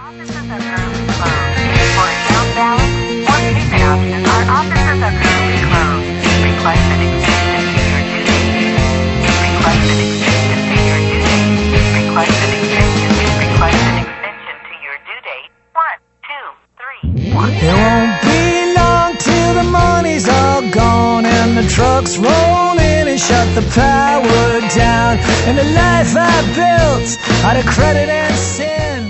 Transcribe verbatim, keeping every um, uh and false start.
Offices are currently closed. For account balance or payment options, our offices are currently closed. Request an extension to your due date. Request an extension to your due date. Request an extension. Request an extension to your due date. One, two, three, one. It won't be long till the money's all gone and the trucks roll in and shut the power down. And the life I built out of credit and sin